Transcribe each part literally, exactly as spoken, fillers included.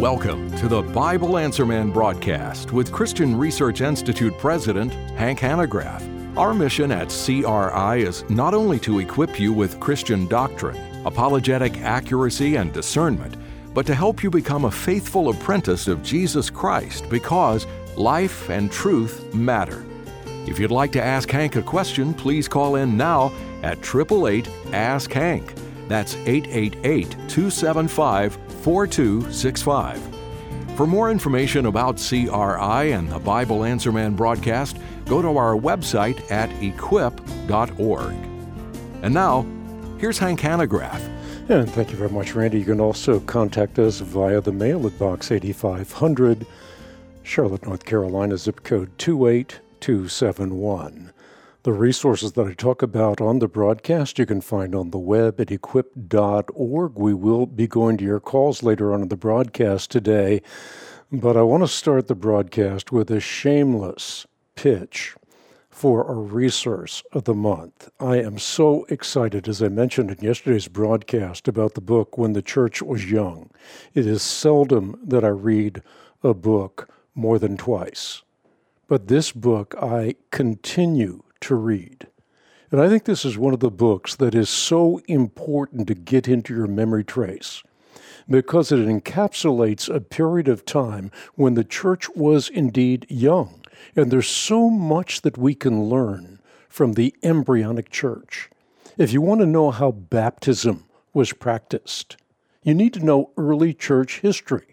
Welcome to the Bible Answer Man broadcast with Christian Research Institute President Hank Hanegraaff. Our mission at C R I is not only to equip you with Christian doctrine, apologetic accuracy, and discernment, but to help you become a faithful apprentice of Jesus Christ because life and truth matter. If you'd like to ask Hank a question, please call in now at eight eight eight, ask Hank. That's eight eight eight, two seven five, four two six five. For more information about C R I and the Bible Answer Man broadcast, go to our website at equip dot org. And now, here's Hank Hanegraaff. And thank you very much, Randy. You can also contact us via the mail at Box eighty-five hundred, Charlotte, North Carolina, zip code two eight two seven one. The resources that I talk about on the broadcast you can find on the web at equip dot org. We will be going to your calls later on in the broadcast today, but I want to start the broadcast with a shameless pitch for a resource of the month. I am so excited, as I mentioned in yesterday's broadcast, about the book When the Church Was Young. It is seldom that I read a book more than twice, but this book I continue to read. And I think this is one of the books that is so important to get into your memory trace because it encapsulates a period of time when the church was indeed young. And there's so much that we can learn from the embryonic church. If you want to know how baptism was practiced, you need to know early church history.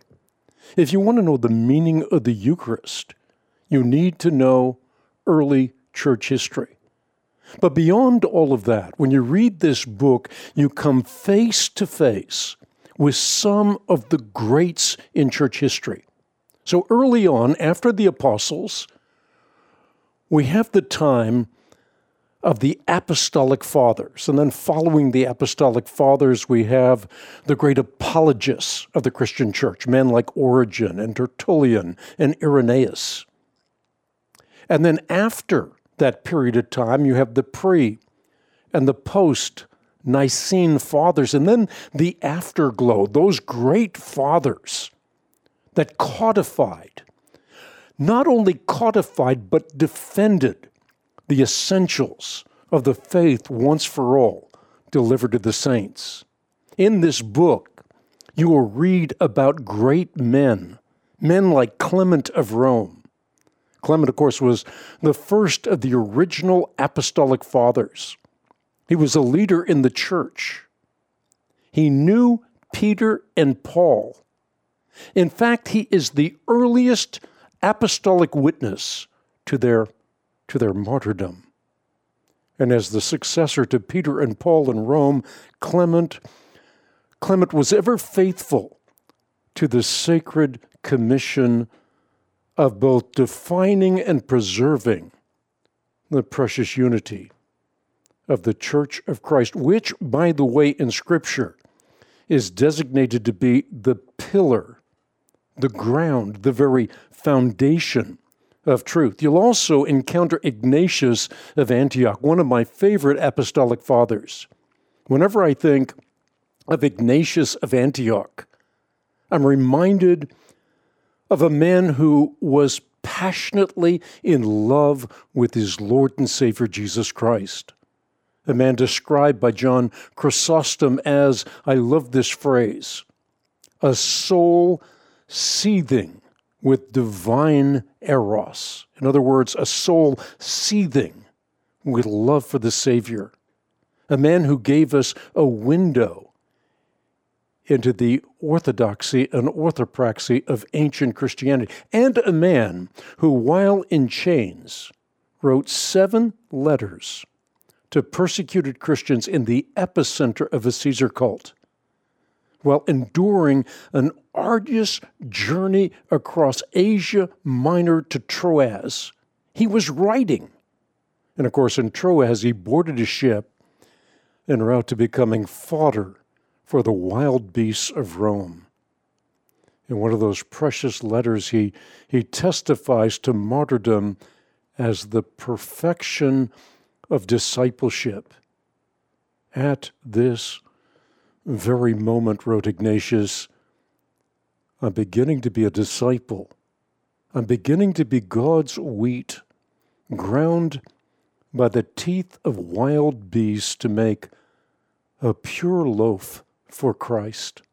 If you want to know the meaning of the Eucharist, you need to know early church history. But beyond all of that, when you read this book, you come face to face with some of the greats in church history. So early on, after the apostles, we have the time of the apostolic fathers. And then following the apostolic fathers, we have the great apologists of the Christian church, men like Origen and Tertullian and Irenaeus. And then after that period of time, you have the pre and the post-Nicene fathers, and then the afterglow, those great fathers that codified, not only codified, but defended the essentials of the faith once for all delivered to the saints. In this book, you will read about great men, men like Clement of Rome. Clement, of course, was the first of the original apostolic fathers. He was a leader in the church. He knew Peter and Paul. In fact, he is the earliest apostolic witness to their, to their martyrdom. And as the successor to Peter and Paul in Rome, Clement, Clement was ever faithful to the sacred commission of both defining and preserving the precious unity of the Church of Christ, which, by the way, in Scripture is designated to be the pillar, the ground, the very foundation of truth. You'll also encounter Ignatius of Antioch, one of my favorite apostolic fathers. Whenever I think of Ignatius of Antioch, I'm reminded of a man who was passionately in love with his Lord and Savior Jesus Christ. A man described by John Chrysostom as, I love this phrase, a soul seething with divine eros. In other words, a soul seething with love for the Savior. A man who gave us a window into the orthodoxy and orthopraxy of ancient Christianity, and a man who, while in chains, wrote seven letters to persecuted Christians in the epicenter of a Caesar cult, while enduring an arduous journey across Asia Minor to Troas. He was writing. And of course, in Troas, he boarded a ship en route to becoming fodder for the wild beasts of Rome. In one of those precious letters, he, he testifies to martyrdom as the perfection of discipleship. At this very moment, wrote Ignatius, I'm beginning to be a disciple. I'm beginning to be God's wheat, ground by the teeth of wild beasts to make a pure loaf for Christ.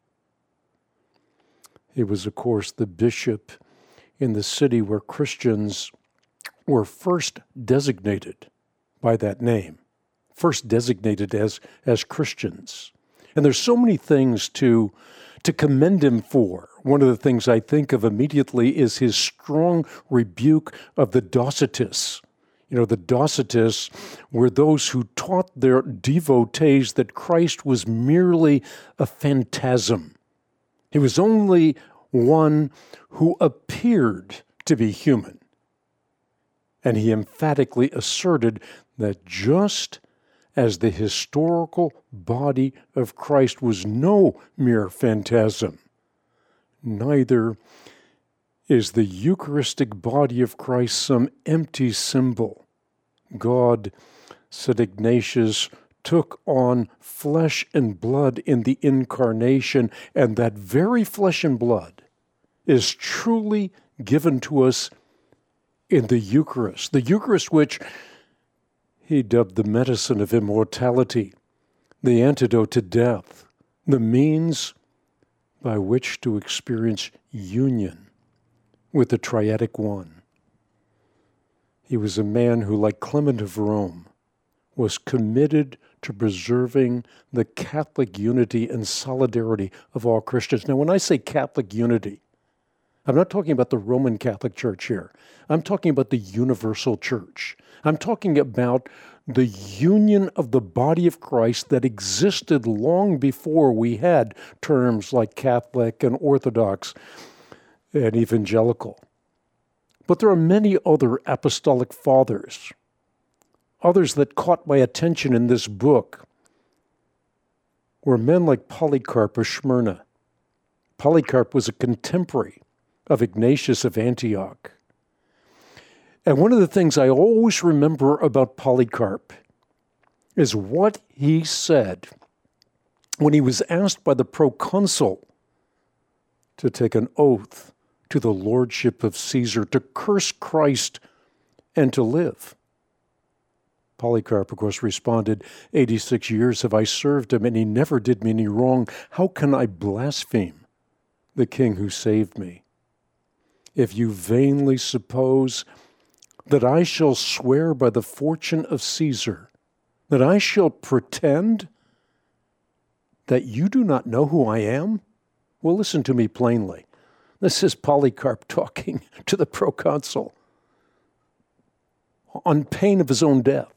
He was, of course, the bishop in the city where Christians were first designated by that name, first designated as, as Christians. And there's so many things to, to commend him for. One of the things I think of immediately is his strong rebuke of the Docetists. You know, the Docetists were those who taught their devotees that Christ was merely a phantasm. He was only one who appeared to be human. And he emphatically asserted that just as the historical body of Christ was no mere phantasm, neither is the Eucharistic body of Christ some empty symbol. God, said Ignatius, took on flesh and blood in the incarnation, and that very flesh and blood is truly given to us in the Eucharist. The Eucharist which he dubbed the medicine of immortality, the antidote to death, the means by which to experience union with the Triadic One. He was a man who, like Clement of Rome, was committed to preserving the Catholic unity and solidarity of all Christians. Now, when I say Catholic unity, I'm not talking about the Roman Catholic Church here. I'm talking about the universal church. I'm talking about the union of the body of Christ that existed long before we had terms like Catholic and Orthodox and evangelical. But there are many other apostolic fathers, others that caught my attention in this book, were men like Polycarp of Smyrna. Polycarp was a contemporary of Ignatius of Antioch. And one of the things I always remember about Polycarp is what he said when he was asked by the proconsul to take an oath to the lordship of Caesar, to curse Christ and to live. Polycarp, of course, responded, eighty-six years have I served him, and he never did me any wrong. How can I blaspheme the king who saved me? If you vainly suppose that I shall swear by the fortune of Caesar, that I shall pretend that you do not know who I am? Well, listen to me plainly. This is Polycarp talking to the proconsul on pain of his own death.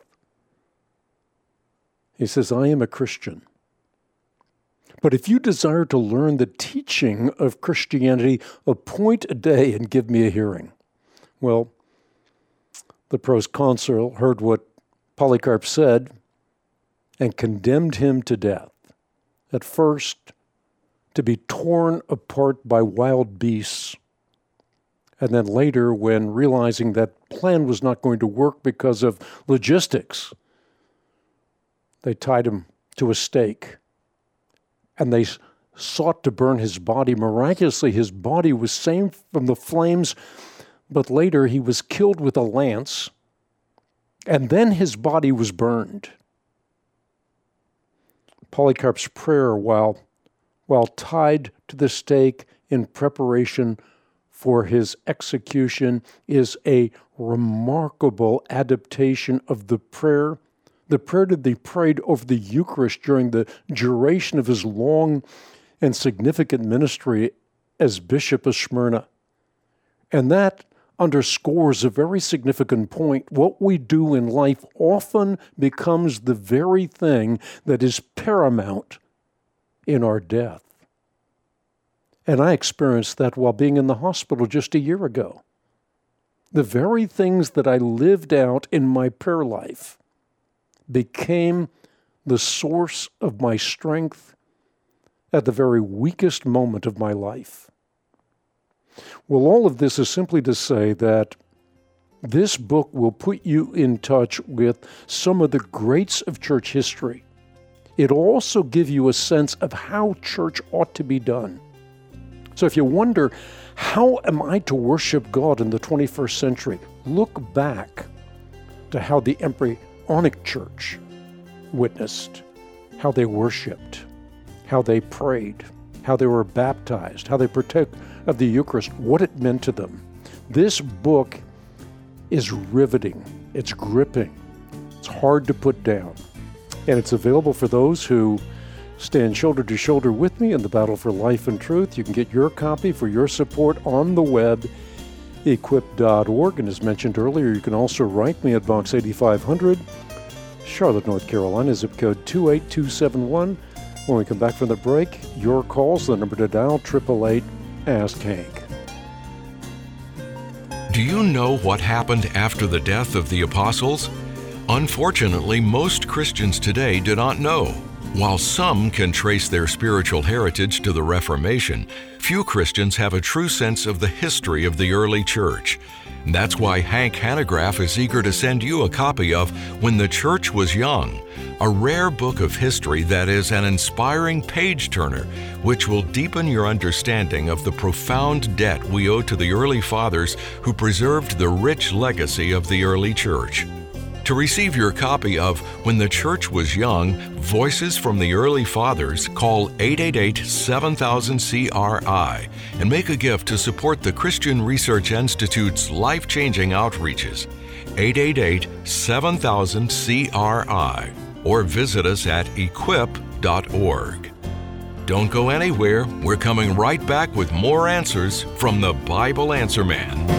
He says, I am a Christian. But if you desire to learn the teaching of Christianity, appoint a day and give me a hearing. Well, the proconsul heard what Polycarp said and condemned him to death. At first, to be torn apart by wild beasts. And then later, when realizing that plan was not going to work because of logistics, they tied him to a stake. And they sought to burn his body. Miraculously, his body was saved from the flames, but later he was killed with a lance, and then his body was burned. Polycarp's prayer while, while tied to the stake in preparation for his execution is a remarkable adaptation of the prayer The prayer that he prayed over the Eucharist during the duration of his long and significant ministry as Bishop of Smyrna. And that underscores a very significant point. What we do in life often becomes the very thing that is paramount in our death. And I experienced that while being in the hospital just a year ago. The very things that I lived out in my prayer life became the source of my strength at the very weakest moment of my life. Well, all of this is simply to say that this book will put you in touch with some of the greats of church history. It'll also give you a sense of how church ought to be done. So if you wonder, how am I to worship God in the twenty-first century? Look back to how the embryonic church witnessed, how they worshiped, how they prayed, how they were baptized, how they partook of the Eucharist, what it meant to them. This book is riveting, it's gripping, it's hard to put down, and it's available for those who stand shoulder to shoulder with me in the battle for life and truth. You can get your copy for your support on the web, equip dot org, and as mentioned earlier, you can also write me at Box eighty-five hundred, Charlotte, North Carolina, zip code two eight two seven one. When we come back from the break, your calls, the number to dial, eight eight eight, ask Hank. Do you know what happened after the death of the apostles? Unfortunately, most Christians today do not know. While some can trace their spiritual heritage to the Reformation, few Christians have a true sense of the history of the early church. That's why Hank Hanegraaff is eager to send you a copy of When the Church Was Young, a rare book of history that is an inspiring page-turner, which will deepen your understanding of the profound debt we owe to the early fathers who preserved the rich legacy of the early church. To receive your copy of When the Church Was Young, Voices from the Early Fathers, call eight eight eight, seven thousand, C R I and make a gift to support the Christian Research Institute's life-changing outreaches. eight eight eight, seven thousand, C R I or visit us at equip dot org. Don't go anywhere. We're coming right back with more answers from the Bible Answer Man.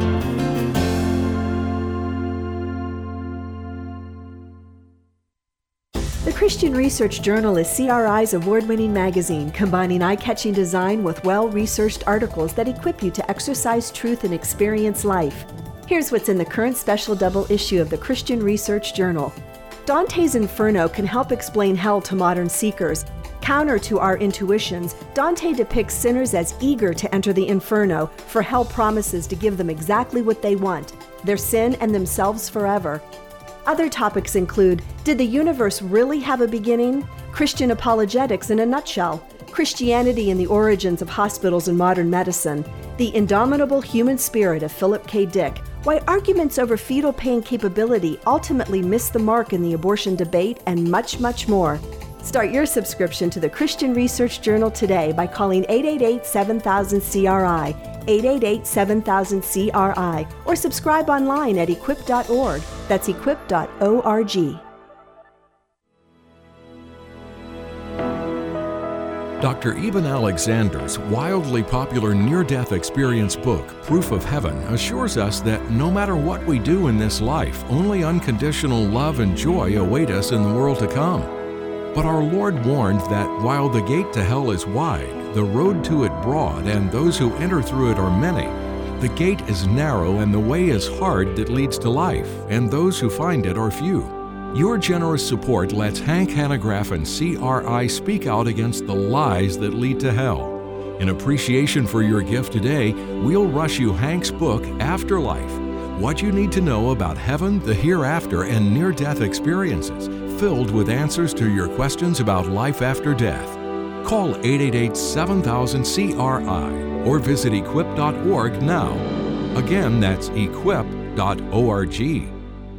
The Christian Research Journal is C R I's award-winning magazine, combining eye-catching design with well-researched articles that equip you to exercise truth and experience life. Here's what's in the current special double issue of the Christian Research Journal. Dante's Inferno can help explain hell to modern seekers. Counter to our intuitions, Dante depicts sinners as eager to enter the Inferno, for hell promises to give them exactly what they want, their sin and themselves forever. Other topics include, did the universe really have a beginning? Christian apologetics in a nutshell. Christianity and the origins of hospitals and modern medicine. The indomitable human spirit of Philip K. Dick. Why arguments over fetal pain capability ultimately miss the mark in the abortion debate, and much, much more. Start your subscription to the Christian Research Journal today by calling eight eight eight, seven thousand, C R I, eight eight eight, seven thousand, C R I, or subscribe online at equip dot org. That's equip dot org. Doctor Eben Alexander's wildly popular near-death experience book, Proof of Heaven, assures us that no matter what we do in this life, only unconditional love and joy await us in the world to come. But our Lord warned that while the gate to hell is wide, the road to it broad, and those who enter through it are many, the gate is narrow and the way is hard that leads to life, and those who find it are few. Your generous support lets Hank Hanegraaff and C R I speak out against the lies that lead to hell. In appreciation for your gift today, we'll rush you Hank's book, Afterlife, What You Need to Know About Heaven, the Hereafter, and Near-Death Experiences, filled with answers to your questions about life after death. Call eight eight eight, seven thousand, C R I or visit equip dot org now. Again, that's equip dot org.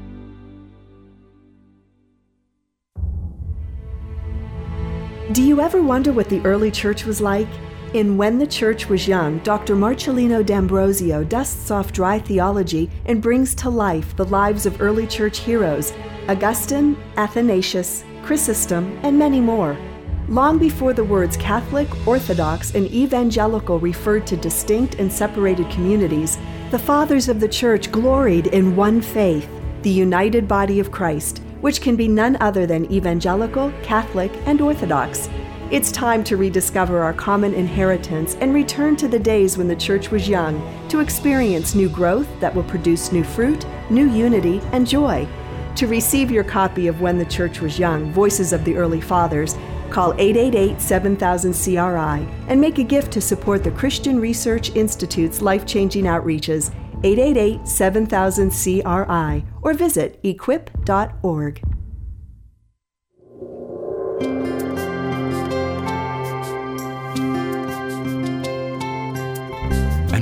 Do you ever wonder what the early church was like? In When the Church Was Young, Doctor Marcellino D'Ambrosio dusts off dry theology and brings to life the lives of early church heroes, Augustine, Athanasius, Chrysostom, and many more. Long before the words Catholic, Orthodox, and Evangelical referred to distinct and separated communities, the fathers of the church gloried in one faith, the united body of Christ, which can be none other than Evangelical, Catholic, and Orthodox. It's time to rediscover our common inheritance and return to the days when the church was young, to experience new growth that will produce new fruit, new unity, and joy. To receive your copy of When the Church Was Young, Voices of the Early Fathers, call eight eight eight, seven thousand, C R I and make a gift to support the Christian Research Institute's life-changing outreaches, eight eight eight, seven thousand, C R I, or visit equip dot org.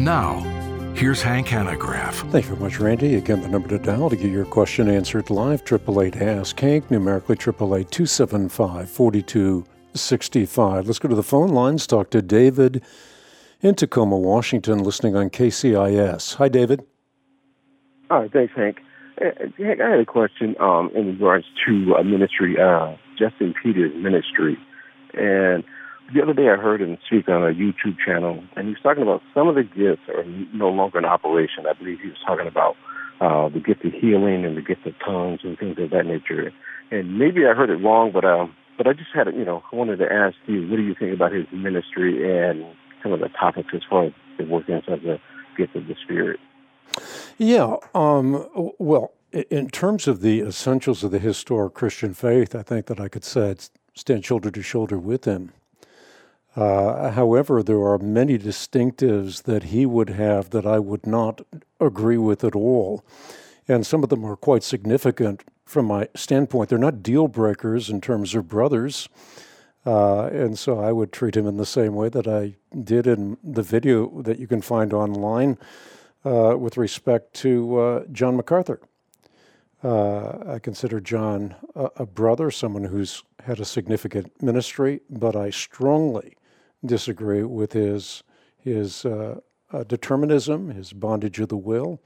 now, here's Hank Hanegraaff. Thank you very much, Randy. Again, the number to dial to get your question answered live, eight eight eight ask Hank, numerically eight eight eight, two seven five, four two six five. Let's go to the phone lines, talk to David in Tacoma, Washington, listening on K C I S. Hi, David. Hi, thanks, Hank. Hank, I had a question um, in regards to uh, ministry, uh, Justin Peters' ministry. And the other day I heard him speak on a YouTube channel, and he was talking about some of the gifts are no longer in operation. I believe he was talking about uh, the gift of healing and the gift of tongues and things of that nature. And maybe I heard it wrong, but um, but I just had, you know, I wanted to ask you, what do you think about his ministry and some of the topics as far as the workings of the gift of the Spirit? Yeah, um, well, in terms of the essentials of the historic Christian faith, I think that I could say I'd stand shoulder to shoulder with him. Uh, however, there are many distinctives that he would have that I would not agree with at all. And some of them are quite significant from my standpoint. They're not deal breakers in terms of brothers. Uh, and so I would treat him in the same way that I did in the video that you can find online uh, with respect to uh, John MacArthur. Uh, I consider John a, a brother, someone who's had a significant ministry, but I strongly disagree with his his uh, uh, determinism, his bondage of the will.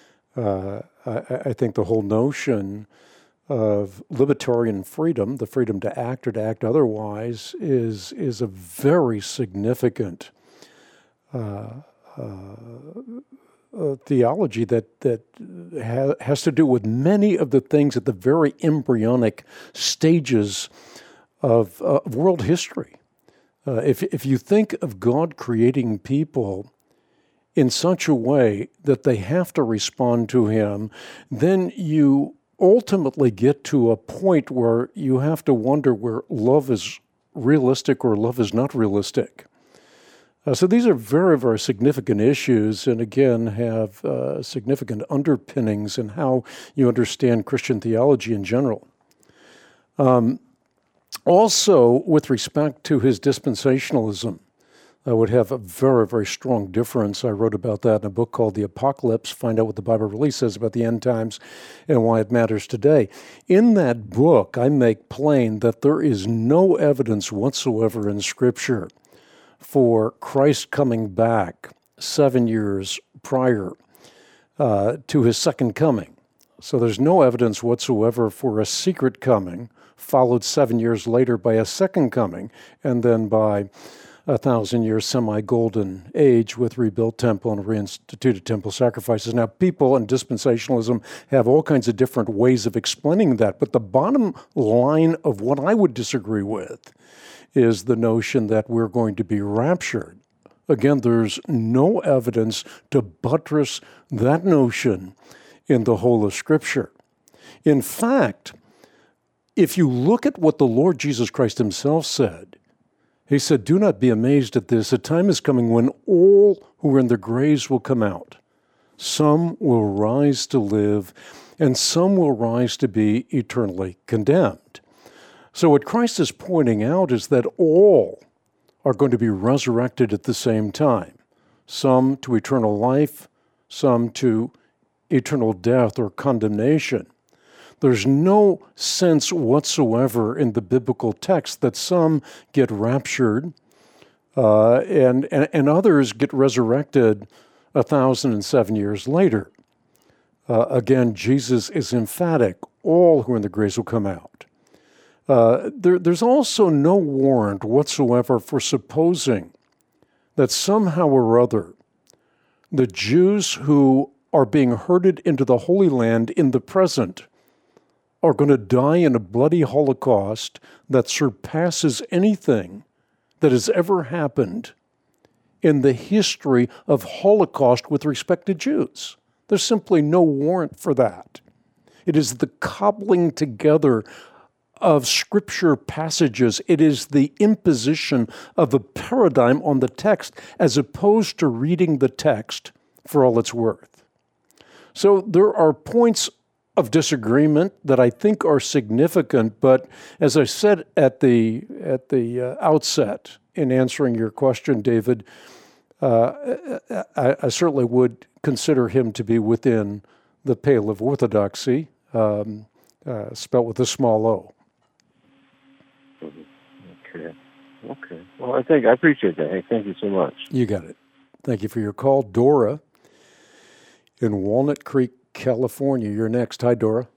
Uh, I, I think the whole notion of libertarian freedom, the freedom to act or to act otherwise, is is a very significant uh, uh, uh, theology that that ha- has to do with many of the things at the very embryonic stages of, uh, of world history. Uh, if if you think of God creating people in such a way that they have to respond to Him, then you ultimately get to a point where you have to wonder where love is realistic or love is not realistic. Uh, so these are very, very significant issues, and again, have uh, significant underpinnings in how you understand Christian theology in general. Um, also, with respect to his dispensationalism, I would have a very, very strong difference. I wrote about that in a book called The Apocalypse, Find Out What the Bible Really Says About the End Times and Why It Matters Today. In that book, I make plain that there is no evidence whatsoever in Scripture for Christ coming back seven years prior uh, to his second coming. So there's no evidence whatsoever for a secret coming, followed seven years later by a second coming, and then by a thousand-year semi-golden age with rebuilt temple and reinstituted temple sacrifices. Now, people in dispensationalism have all kinds of different ways of explaining that, but the bottom line of what I would disagree with is the notion that we're going to be raptured. Again, there's no evidence to buttress that notion in the whole of Scripture. In fact, if you look at what the Lord Jesus Christ himself said, he said, "Do not be amazed at this. A time is coming when all who are in their graves will come out. Some will rise to live, and some will rise to be eternally condemned." So what Christ is pointing out is that all are going to be resurrected at the same time. Some to eternal life, some to eternal death or condemnation. There's no sense whatsoever in the biblical text that some get raptured uh, and, and, and others get resurrected a thousand and seven years later. Uh, again, Jesus is emphatic. All who are in the graves will come out. Uh, there, there's also no warrant whatsoever for supposing that somehow or other the Jews who are being herded into the Holy Land in the present are going to die in a bloody holocaust that surpasses anything that has ever happened in the history of Holocaust with respect to Jews. There's simply no warrant for that. It is the cobbling together of Scripture passages. It is the imposition of a paradigm on the text as opposed to reading the text for all it's worth. So there are points of disagreement that I think are significant, but as I said at the at the uh, outset in answering your question, David, uh, I, I certainly would consider him to be within the pale of orthodoxy, um, uh, spelt with a small o. Okay. Okay. Well, I think I appreciate that. Hey, thank you so much. You got it. Thank you for your call. Dora in Walnut Creek, California. You're next. Hi, Dora.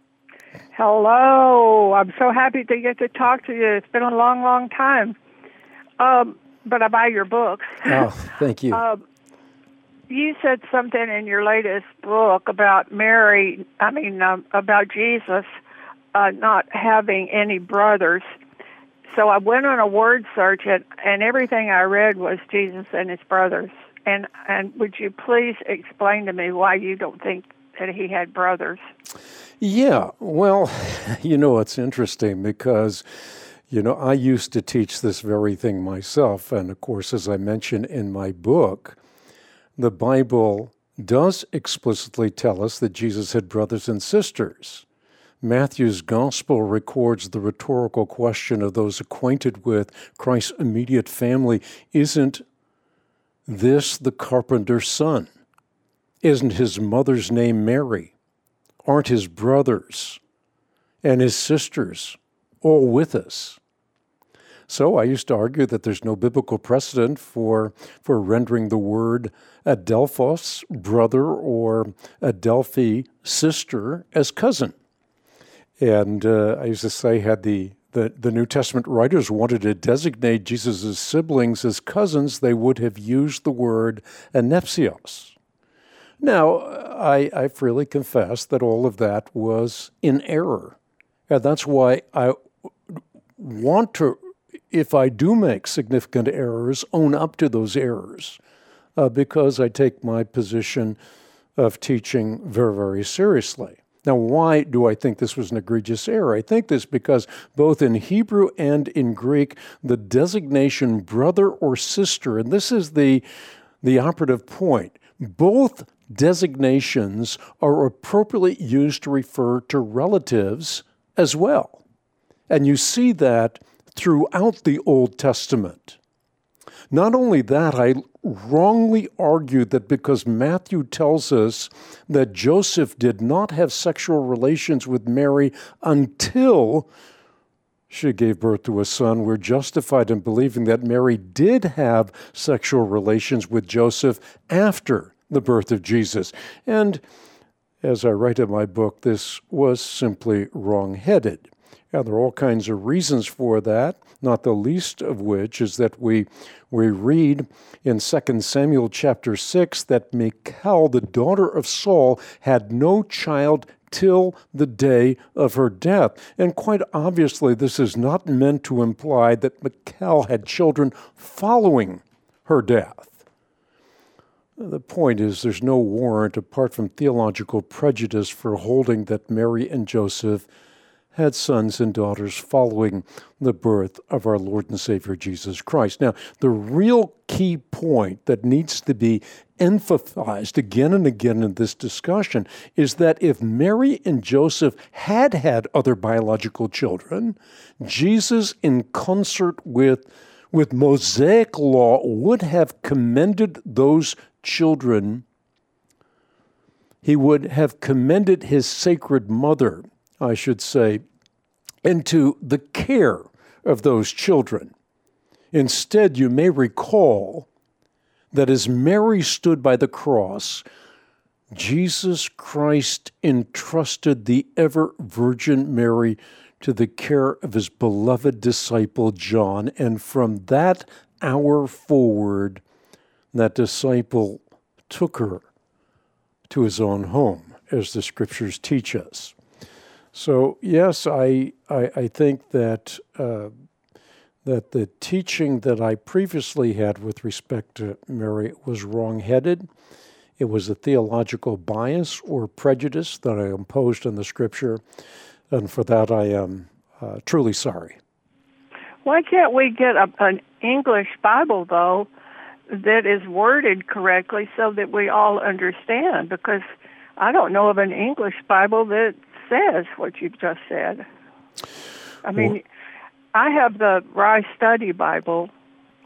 Hello. I'm so happy to get to talk to you. It's been a long, long time. Um, but I buy your books. Oh, thank you. um, you said something in your latest book about Mary, I mean, um, about Jesus uh, not having any brothers. So I went on a word search, and, and everything I read was Jesus and his brothers. And and would you please explain to me why you don't think that he had brothers? Yeah, well, you know, it's interesting because, you know, I used to teach this very thing myself. And of course, as I mentioned in my book, the Bible does explicitly tell us that Jesus had brothers and sisters. Matthew's gospel records the rhetorical question of those acquainted with Christ's immediate family. Isn't this the carpenter's son? Isn't his mother's name Mary? Aren't his brothers and his sisters all with us? So I used to argue that there's no biblical precedent for, for rendering the word Adelphos, brother, or Adelphi, sister, as cousin. And uh, I used to say, had the, the, the New Testament writers wanted to designate Jesus' siblings as cousins, they would have used the word anepsios. Now, I, I freely confess that all of that was in error. And that's why I want to, if I do make significant errors, own up to those errors, uh, because I take my position of teaching very, very seriously. Now, why do I think this was an egregious error? I think this because both in Hebrew and in Greek, the designation brother or sister, and this is the, the operative point, both designations are appropriately used to refer to relatives as well. And you see that throughout the Old Testament. Not only that, I wrongly argued that because Matthew tells us that Joseph did not have sexual relations with Mary until she gave birth to a son, we're justified in believing that Mary did have sexual relations with Joseph after the birth of Jesus. And as I write in my book, this was simply wrong-headed. And there are all kinds of reasons for that, not the least of which is that we we read in Second Samuel chapter six that Michal, the daughter of Saul, had no child till the day of her death. And quite obviously, this is not meant to imply that Michal had children following her death. The point is, there's no warrant, apart from theological prejudice, for holding that Mary and Joseph had sons and daughters following the birth of our Lord and Savior Jesus Christ. Now, the real key point that needs to be emphasized again and again in this discussion is that if Mary and Joseph had had other biological children, Jesus, in concert with, with Mosaic law, would have commended those children. He would have commended his sacred mother, I should say, into the care of those children. Instead, you may recall that as Mary stood by the cross, Jesus Christ entrusted the ever-Virgin Mary to the care of his beloved disciple John, and from that hour forward, that disciple took her to his own home, as the Scriptures teach us. So, yes, I, I, I think that uh, that the teaching that I previously had with respect to Mary was wrong-headed. It was a theological bias or prejudice that I imposed on the Scripture, and for that I am uh, truly sorry. Why can't we get a, an English Bible, though, that is worded correctly so that we all understand? Because I don't know of an English Bible that says what you've just said. I mean, well, I have the Rice Study Bible,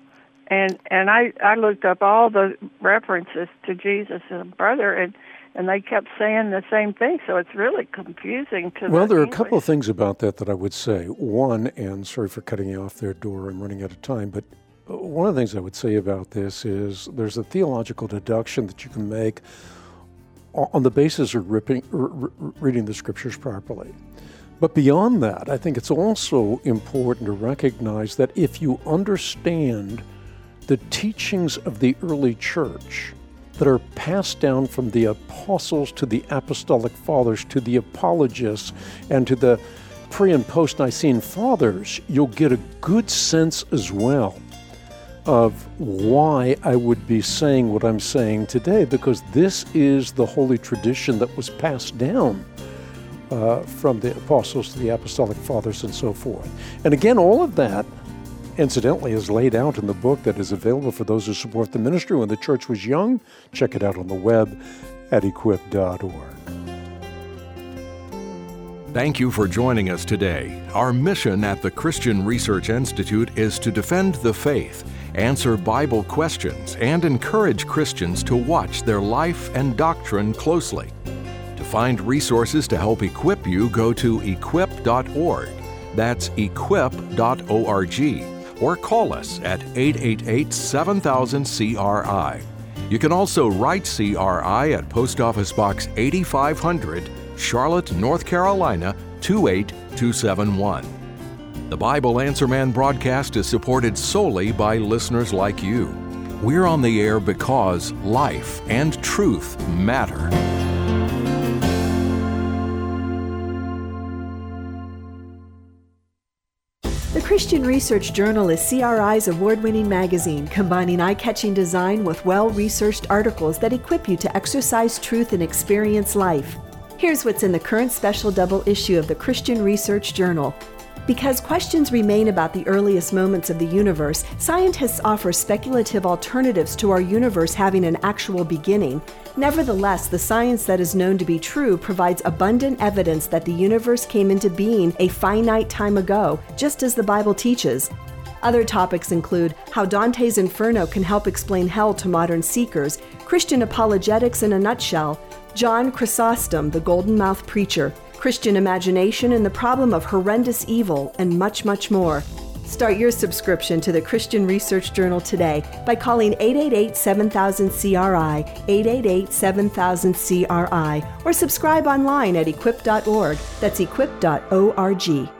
And and I, I looked up all the references to Jesus as a brother, and, and they kept saying the same thing, so it's really confusing to Well, the there are English. a couple of things about that that I would say. One, and sorry for cutting you off there, Dora, I'm running out of time, but one of the things I would say about this is there's a theological deduction that you can make on the basis of ripping, r- r- reading the scriptures properly. But beyond that, I think it's also important to recognize that if you understand the teachings of the early church that are passed down from the apostles to the apostolic fathers to the apologists and to the pre- and post-Nicene fathers, you'll get a good sense as well of why I would be saying what I'm saying today, because this is the holy tradition that was passed down uh, from the apostles to the apostolic fathers and so forth. And again, all of that, incidentally, is laid out in the book that is available for those who support the ministry. When the church was young, check it out on the web at equip dot org. Thank you for joining us today. Our mission at the Christian Research Institute is to defend the faith, answer Bible questions, and encourage Christians to watch their life and doctrine closely. To find resources to help equip you, go to equip dot org. That's equip dot org. Or call us at eight eight eight, seven thousand, C R I. You can also write C R I at Post Office Box eighty-five hundred, Charlotte, North Carolina, two eight two seven one. The Bible Answer Man broadcast is supported solely by listeners like you. We're on the air because life and truth matter. The Christian Research Journal is C R I's award-winning magazine, combining eye-catching design with well-researched articles that equip you to exercise truth and experience life. Here's what's in the current special double issue of the Christian Research Journal. Because questions remain about the earliest moments of the universe, scientists offer speculative alternatives to our universe having an actual beginning. Nevertheless, the science that is known to be true provides abundant evidence that the universe came into being a finite time ago, just as the Bible teaches. Other topics include how Dante's Inferno can help explain hell to modern seekers, Christian apologetics in a nutshell, John Chrysostom, the golden-mouthed preacher, Christian imagination and the problem of horrendous evil, and much, much more. Start your subscription to the Christian Research Journal today by calling eight eight eight, seven thousand, C R I, eight eight eight, seven thousand, C R I, or subscribe online at equip dot org. That's equip dot org.